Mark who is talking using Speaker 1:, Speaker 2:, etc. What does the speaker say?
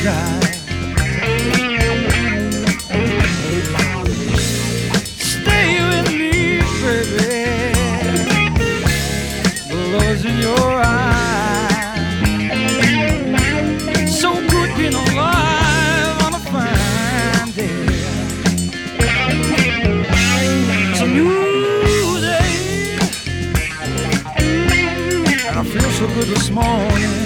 Speaker 1: sky. Stay with me, baby. The love's in your eyes. So good being alive on a fine day. It's a new day, and I feel so good this morning.